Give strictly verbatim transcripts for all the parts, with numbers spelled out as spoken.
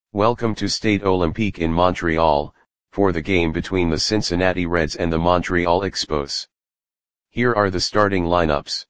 Welcome to Stade Olympique in Montreal, for the game between the Cincinnati Reds and the Montreal Expos. Here are the starting lineups.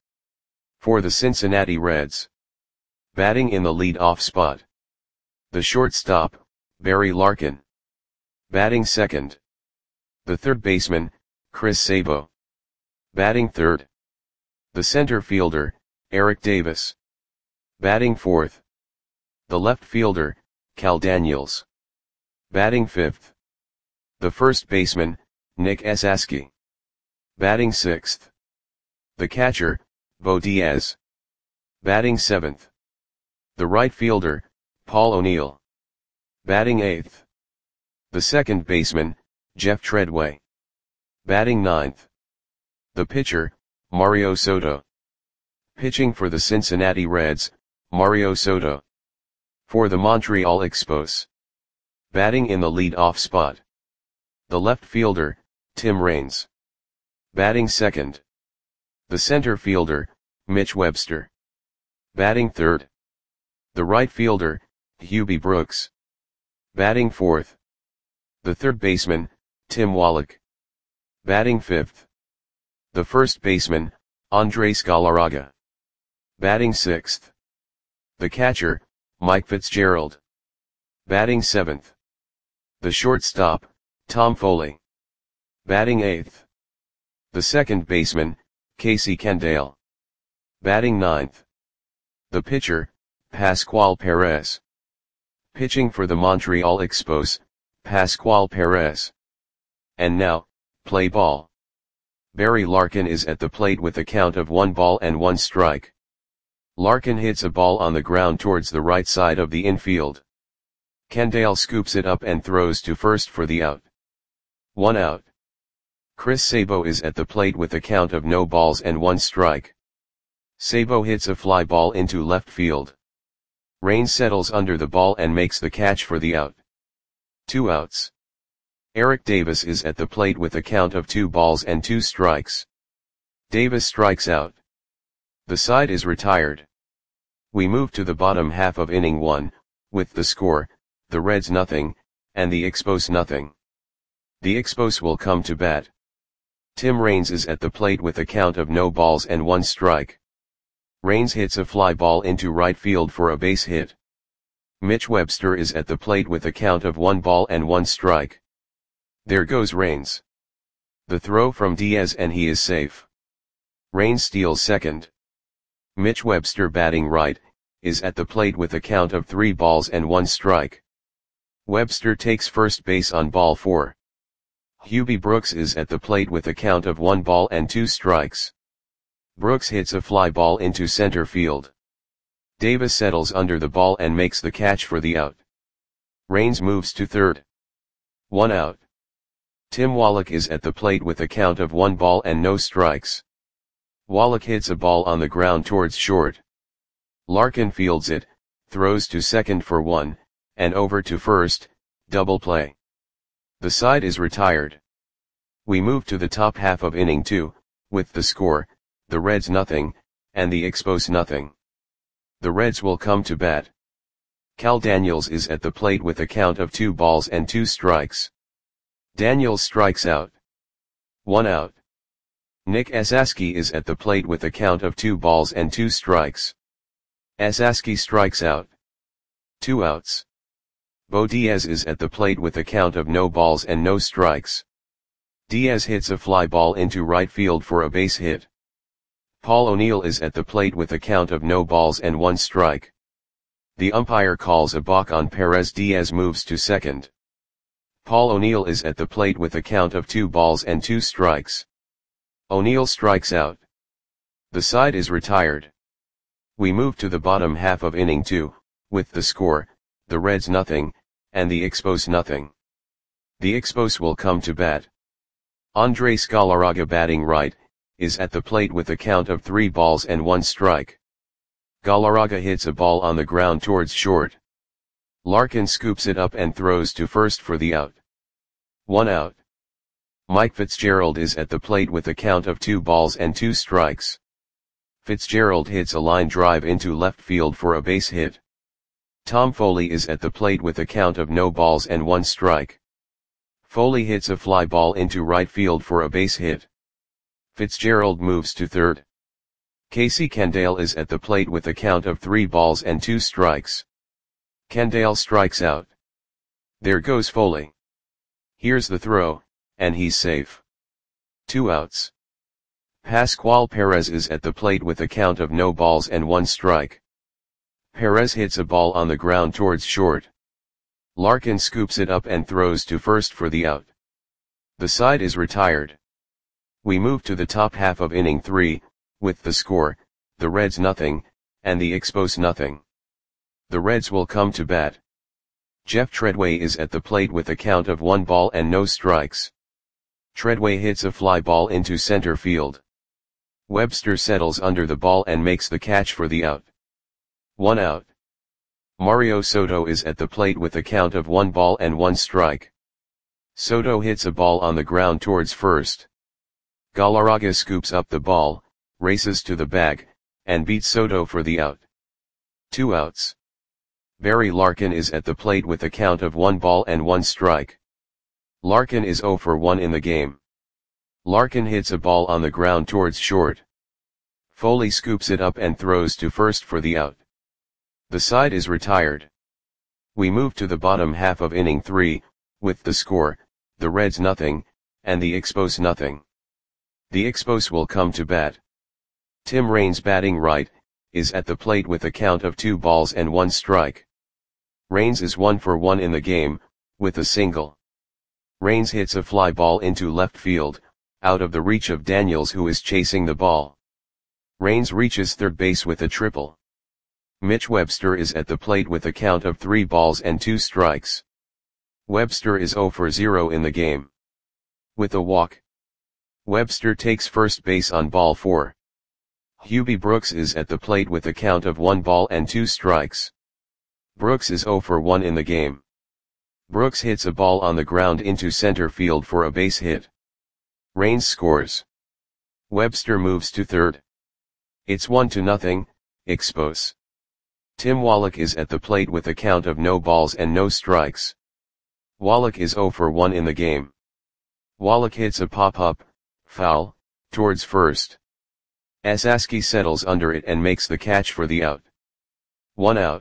For the Cincinnati Reds. Batting in the lead-off spot. The shortstop, Barry Larkin. Batting second. The third baseman, Chris Sabo. Batting third. The center fielder, Eric Davis. Batting fourth. The left fielder, Cal Daniels. Batting fifth. The first baseman, Nick Esasky. Batting sixth. The catcher, Bo Diaz. Batting seventh. The right fielder, Paul O'Neill. Batting eighth. The second baseman, Jeff Treadway. Batting ninth. The pitcher, Mario Soto. Pitching for the Cincinnati Reds, Mario Soto. For the Montreal Expos. Batting in the lead-off spot. The left fielder, Tim Raines. Batting second. The center fielder, Mitch Webster. Batting third. The right fielder, Hubie Brooks. Batting fourth. The third baseman, Tim Wallach. Batting fifth. The first baseman, Andres Galarraga. Batting sixth. The catcher, Mike Fitzgerald. Batting seventh. The shortstop, Tom Foley. Batting eighth. The second baseman, Casey Kendall. Batting ninth. The pitcher, Pascual Perez. Pitching for the Montreal Expos, Pascual Perez. And now, play ball. Barry Larkin is at the plate with a count of one ball and one strike. Larkin hits a ball on the ground towards the right side of the infield. Kendall scoops it up and throws to first for the out. One out. Chris Sabo is at the plate with a count of no balls and one strike. Sabo hits a fly ball into left field. Raines settles under the ball and makes the catch for the out. Two outs. Eric Davis is at the plate with a count of two balls and two strikes. Davis strikes out. The side is retired. We move to the bottom half of inning one, with the score, the Reds nothing, and the Expos nothing. The Expos will come to bat. Tim Raines is at the plate with a count of no balls and one strike. Raines hits a fly ball into right field for a base hit. Mitch Webster is at the plate with a count of one ball and one strike. There goes Raines. The throw from Diaz and he is safe. Raines steals second. Mitch Webster, batting right, is at the plate with a count of three balls and one strike. Webster takes first base on ball four. Hubie Brooks is at the plate with a count of one ball and two strikes. Brooks hits a fly ball into center field. Davis settles under the ball and makes the catch for the out. Raines moves to third. One out. Tim Wallach is at the plate with a count of one ball and no strikes. Wallach hits a ball on the ground towards short. Larkin fields it, throws to second for one, and over to first, double play. The side is retired. We move to the top half of inning two, with the score, the Reds nothing, and the Expos nothing. The Reds will come to bat. Cal Daniels is at the plate with a count of two balls and two strikes. Daniels strikes out. One out. Nick Esasky is at the plate with a count of two balls and two strikes. Esasky strikes out. Two outs. Bo Diaz is at the plate with a count of no balls and no strikes. Diaz hits a fly ball into right field for a base hit. Paul O'Neill is at the plate with a count of no balls and one strike. The umpire calls a balk on Perez. Diaz moves to second. Paul O'Neill is at the plate with a count of two balls and two strikes. O'Neill strikes out. The side is retired. We move to the bottom half of inning two, with the score, the Reds nothing, and the Expos nothing. The Expos will come to bat. Andres Galarraga, batting right, is at the plate with a count of three balls and one strike. Galarraga hits a ball on the ground towards short. Larkin scoops it up and throws to first for the out. One out. Mike Fitzgerald is at the plate with a count of two balls and two strikes. Fitzgerald hits a line drive into left field for a base hit. Tom Foley is at the plate with a count of no balls and one strike. Foley hits a fly ball into right field for a base hit. Fitzgerald moves to third. Casey Candale is at the plate with a count of three balls and two strikes. Candale strikes out. There goes Foley. Here's the throw, and he's safe. Two outs. Pascual Perez is at the plate with a count of no balls and one strike. Perez hits a ball on the ground towards short. Larkin scoops it up and throws to first for the out. The side is retired. We move to the top half of inning three, with the score, the Reds nothing, and the Expos nothing. The Reds will come to bat. Jeff Treadway is at the plate with a count of one ball and no strikes. Treadway hits a fly ball into center field. Webster settles under the ball and makes the catch for the out. One out. Mario Soto is at the plate with a count of one ball and one strike. Soto hits a ball on the ground towards first. Galarraga scoops up the ball, races to the bag, and beats Soto for the out. Two outs. Barry Larkin is at the plate with a count of one ball and one strike. Larkin is oh for one in the game. Larkin hits a ball on the ground towards short. Foley scoops it up and throws to first for the out. The side is retired. We move to the bottom half of inning three, with the score, the Reds nothing, and the Expos nothing. The Expos will come to bat. Tim Raines batting right, is at the plate with a count of two balls and one strike. Raines is one for one in the game, with a single. Raines hits a fly ball into left field, out of the reach of Daniels who is chasing the ball. Raines reaches third base with a triple. Mitch Webster is at the plate with a count of three balls and two strikes. Webster is oh for zero in the game. With a walk. Webster takes first base on ball four. Hubie Brooks is at the plate with a count of one ball and two strikes. Brooks is oh for one in the game. Brooks hits a ball on the ground into center field for a base hit. Raines scores. Webster moves to third. It's one to nothing, Expos. Tim Wallach is at the plate with a count of no balls and no strikes. Wallach is oh for one in the game. Wallach hits a pop-up, foul, towards first. Asaski settles under it and makes the catch for the out. One out.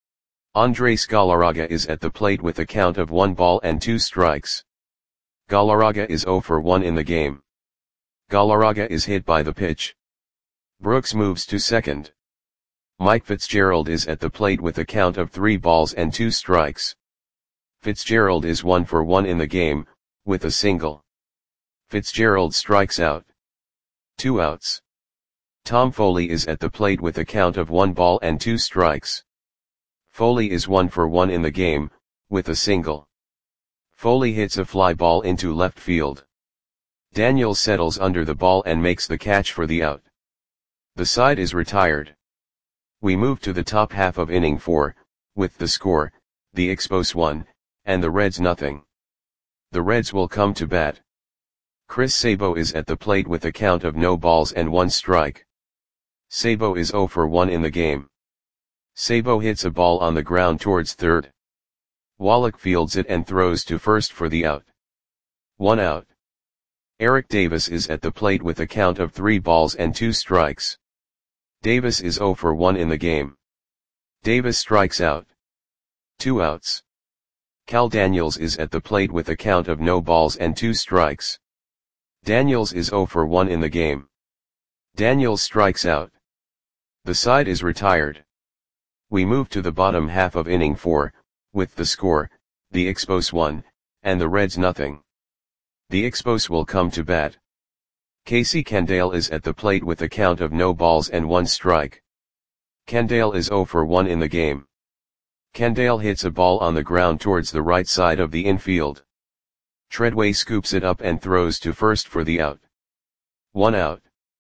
Andres Galarraga is at the plate with a count of one ball and two strikes. Galarraga is oh for one in the game. Galarraga is hit by the pitch. Brooks moves to second. Mike Fitzgerald is at the plate with a count of three balls and two strikes. Fitzgerald is one for one in the game, with a single. Fitzgerald strikes out. Two outs. Tom Foley is at the plate with a count of one ball and two strikes. Foley is one for one in the game, with a single. Foley hits a fly ball into left field. Daniels settles under the ball and makes the catch for the out. The side is retired. We move to the top half of inning four, with the score, the Expos one, and the Reds nothing. The Reds will come to bat. Chris Sabo is at the plate with a count of no balls and one strike. Sabo is oh for one in the game. Sabo hits a ball on the ground towards third. Wallach fields it and throws to first for the out. One out. Eric Davis is at the plate with a count of three balls and two strikes. Davis is oh for one in the game. Davis strikes out. Two outs. Cal Daniels is at the plate with a count of no balls and two strikes. Daniels is oh for one in the game. Daniels strikes out. The side is retired. We move to the bottom half of inning four, with the score, the Expos one, and the Reds nothing. The Expos will come to bat. Casey Candale is at the plate with a count of no balls and one strike. Candale is oh for one in the game. Candale hits a ball on the ground towards the right side of the infield. Treadway scoops it up and throws to first for the out. One out.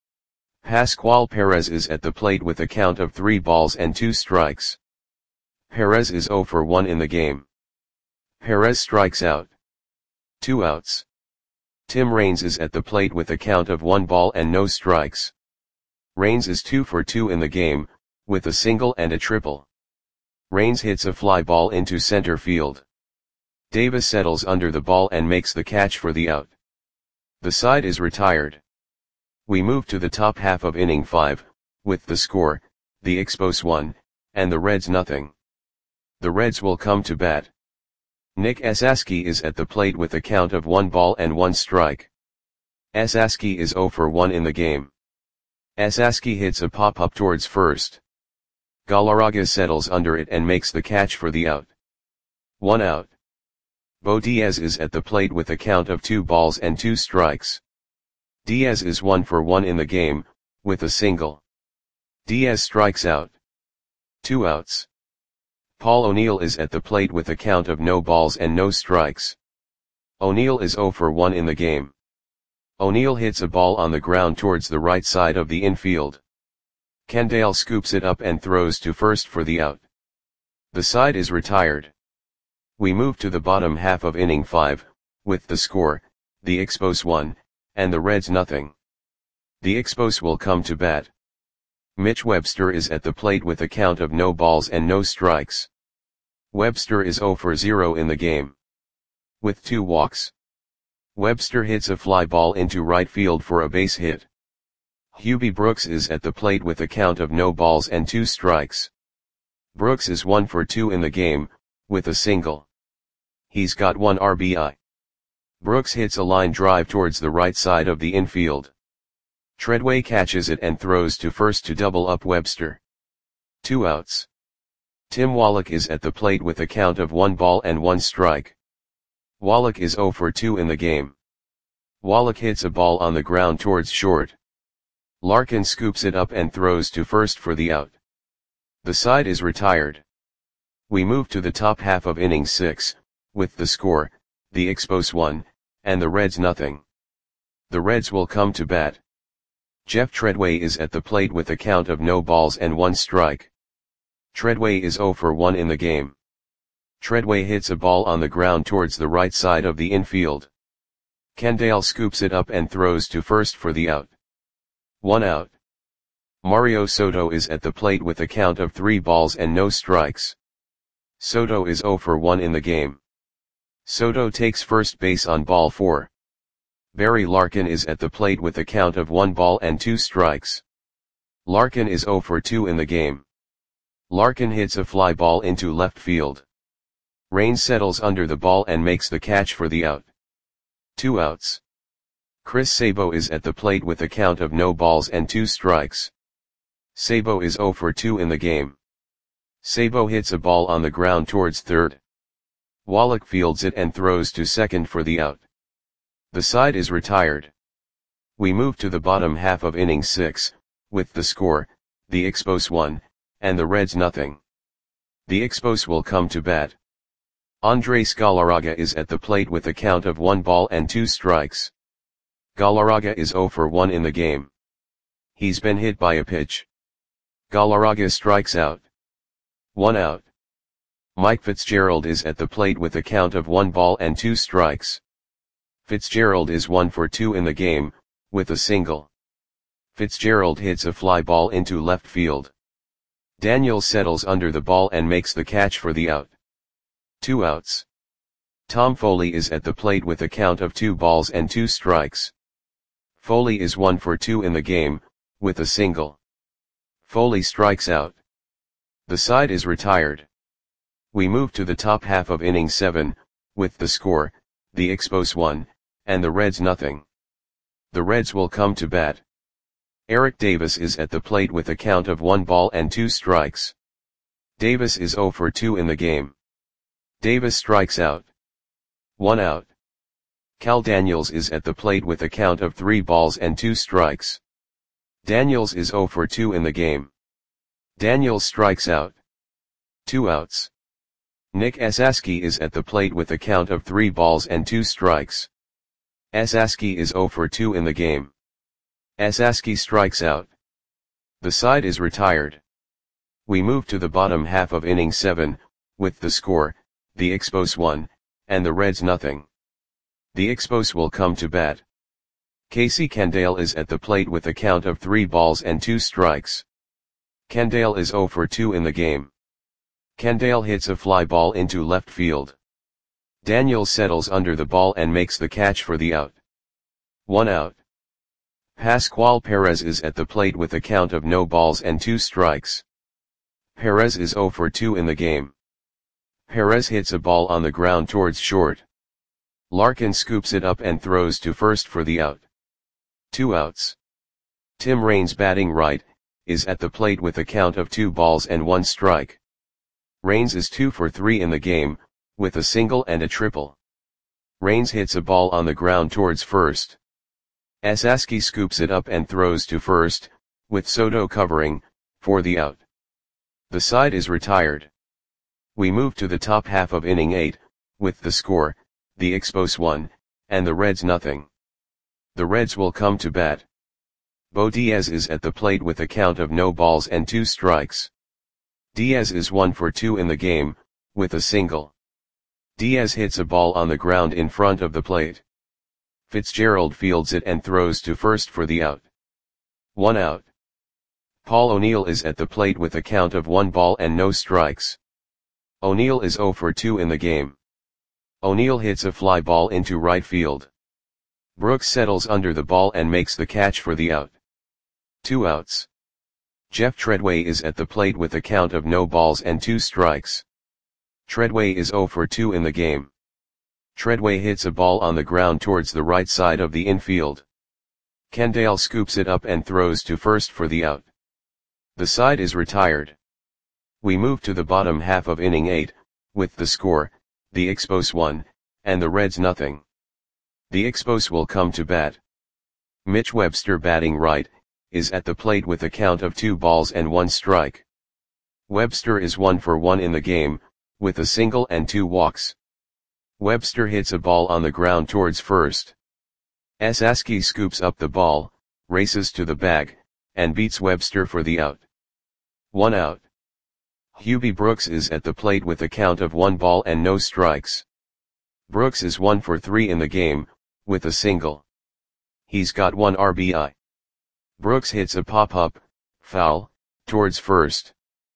Pascual Perez is at the plate with a count of three balls and two strikes. Perez is oh for one in the game. Perez strikes out. Two outs. Tim Raines is at the plate with a count of one ball and no strikes. Raines is two for two in the game, with a single and a triple. Raines hits a fly ball into center field. Davis settles under the ball and makes the catch for the out. The side is retired. We move to the top half of inning five, with the score, the Expos one, and the Reds nothing. The Reds will come to bat. Nick Esasky is at the plate with a count of one ball and one strike. Esasky is zero for one in the game. Esasky hits a pop-up towards first. Galarraga settles under it and makes the catch for the out. One out. Bo Diaz is at the plate with a count of two balls and two strikes. Diaz is one for one in the game, with a single. Diaz strikes out. Two outs. Paul O'Neill is at the plate with a count of no balls and no strikes. O'Neill is zero for one in the game. O'Neill hits a ball on the ground towards the right side of the infield. Kendall scoops it up and throws to first for the out. The side is retired. We move to the bottom half of inning five, with the score, the Expos one, and the Reds nothing. The Expos will come to bat. Mitch Webster is at the plate with a count of no balls and no strikes. Webster is zero for zero in the game. With two walks. Webster hits a fly ball into right field for a base hit. Hubie Brooks is at the plate with a count of no balls and two strikes. Brooks is one for two in the game, with a single. He's got one R B I. Brooks hits a line drive towards the right side of the infield. Treadway catches it and throws to first to double up Webster. Two outs. Tim Wallach is at the plate with a count of one ball and one strike. Wallach is zero for two in the game. Wallach hits a ball on the ground towards short. Larkin scoops it up and throws to first for the out. The side is retired. We move to the top half of inning six, with the score, the Expos one, and the Reds nothing. The Reds will come to bat. Jeff Treadway is at the plate with a count of no balls and one strike. Treadway is zero for one in the game. Treadway hits a ball on the ground towards the right side of the infield. Kendall scoops it up and throws to first for the out. One out. Mario Soto is at the plate with a count of three balls and no strikes. Soto is zero for one in the game. Soto takes first base on ball four. Barry Larkin is at the plate with a count of one ball and two strikes. Larkin is zero for two in the game. Larkin hits a fly ball into left field. Raines settles under the ball and makes the catch for the out. Two outs. Chris Sabo is at the plate with a count of no balls and two strikes. Sabo is zero for two in the game. Sabo hits a ball on the ground towards third. Wallach fields it and throws to second for the out. The side is retired. We move to the bottom half of inning six, with the score, the Expos one, and the Reds nothing. The Expos will come to bat. Andres Galarraga is at the plate with a count of one ball and two strikes. Galarraga is zero for one in the game. He's been hit by a pitch. Galarraga strikes out. One out. Mike Fitzgerald is at the plate with a count of one ball and two strikes. Fitzgerald is one for two in the game, with a single. Fitzgerald hits a fly ball into left field. Daniels settles under the ball and makes the catch for the out. Two outs. Tom Foley is at the plate with a count of two balls and two strikes. Foley is one for two in the game, with a single. Foley strikes out. The side is retired. We move to the top half of inning seven, with the score, the Expos one, and the Reds nothing. The Reds will come to bat. Eric Davis is at the plate with a count of one ball and two strikes. Davis is zero for two in the game. Davis strikes out. One out. Cal Daniels is at the plate with a count of three balls and two strikes. Daniels is zero for two in the game. Daniels strikes out. Two outs. Nick Esasky is at the plate with a count of three balls and two strikes. Esasky is zero for two in the game. Esasky strikes out. The side is retired. We move to the bottom half of inning seven, with the score, the Expos one, and the Reds nothing. The Expos will come to bat. Casey Kendall is at the plate with a count of three balls and two strikes. Kendall is zero for two in the game. Kendall hits a fly ball into left field. Daniel settles under the ball and makes the catch for the out. One out. Pascual Perez is at the plate with a count of no balls and two strikes. Perez is zero for two in the game. Perez hits a ball on the ground towards short. Larkin scoops it up and throws to first for the out. Two outs. Tim Raines, batting right, is at the plate with a count of two balls and one strike. Raines is two for three in the game, with a single and a triple. Raines hits a ball on the ground towards first. Esaski scoops it up and throws to first, with Soto covering, for the out. The side is retired. We move to the top half of inning eight, with the score, the Expos one, and the Reds nothing. The Reds will come to bat. Bo Diaz is at the plate with a count of no balls and two strikes. Diaz is one for two in the game, with a single. Diaz hits a ball on the ground in front of the plate. Fitzgerald fields it and throws to first for the out. One out. Paul O'Neill is at the plate with a count of one ball and no strikes. O'Neill is zero for two in the game. O'Neill hits a fly ball into right field. Brooks settles under the ball and makes the catch for the out. Two outs. Jeff Treadway is at the plate with a count of no balls and two strikes. Treadway is zero for two in the game. Treadway hits a ball on the ground towards the right side of the infield. Kendall scoops it up and throws to first for the out. The side is retired. We move to the bottom half of inning eight, with the score, the Expos one, and the Reds nothing. The Expos will come to bat. Mitch Webster, batting right, is at the plate with a count of two balls and one strike. Webster is one for one in the game, with a single and two walks. Webster hits a ball on the ground towards first. Esaski scoops up the ball, races to the bag, and beats Webster for the out. One out. Hubie Brooks is at the plate with a count of one ball and no strikes. Brooks is one for three in the game, with a single. He's got one R B I. Brooks hits a pop-up, foul, towards first.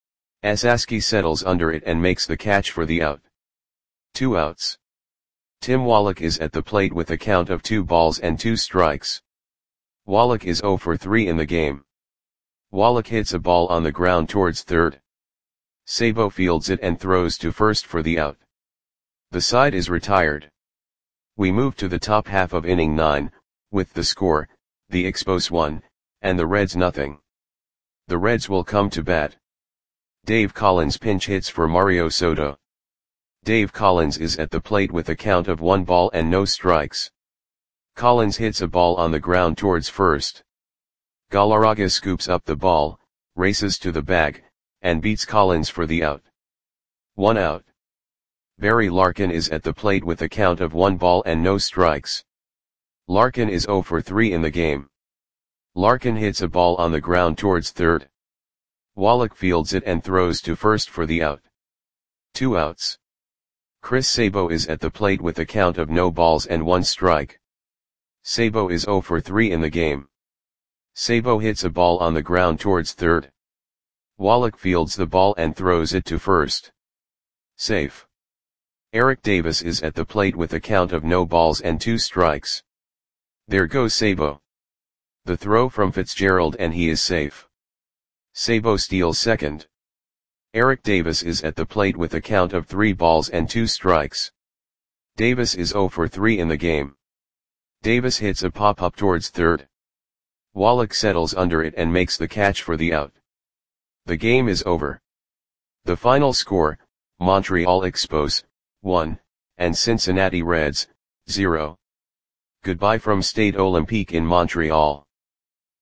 Esaski settles under it and makes the catch for the out. Two outs. Tim Wallach is at the plate with a count of two balls and two strikes. Wallach is zero for three in the game. Wallach hits a ball on the ground towards third. Sabo fields it and throws to first for the out. The side is retired. We move to the top half of inning nine, with the score, the Expos one, and the Reds nothing. The Reds will come to bat. Dave Collins pinch hits for Mario Soto. Dave Collins is at the plate with a count of one ball and no strikes. Collins hits a ball on the ground towards first. Galarraga scoops up the ball, races to the bag, and beats Collins for the out. One out. Barry Larkin is at the plate with a count of one ball and no strikes. Larkin is zero for three in the game. Larkin hits a ball on the ground towards third. Wallach fields it and throws to first for the out. Two outs. Chris Sabo is at the plate with a count of no balls and one strike. Sabo is zero for three in the game. Sabo hits a ball on the ground towards third. Wallach fields the ball and throws it to first. Safe. Eric Davis is at the plate with a count of no balls and two strikes. There goes Sabo. The throw from Fitzgerald and he is safe. Sabo steals second. Eric Davis is at the plate with a count of three balls and two strikes. Davis is zero for three in the game. Davis hits a pop-up towards third. Wallach settles under it and makes the catch for the out. The game is over. The final score, Montreal Expos, one, and Cincinnati Reds, zero. Goodbye from Stade Olympique in Montreal.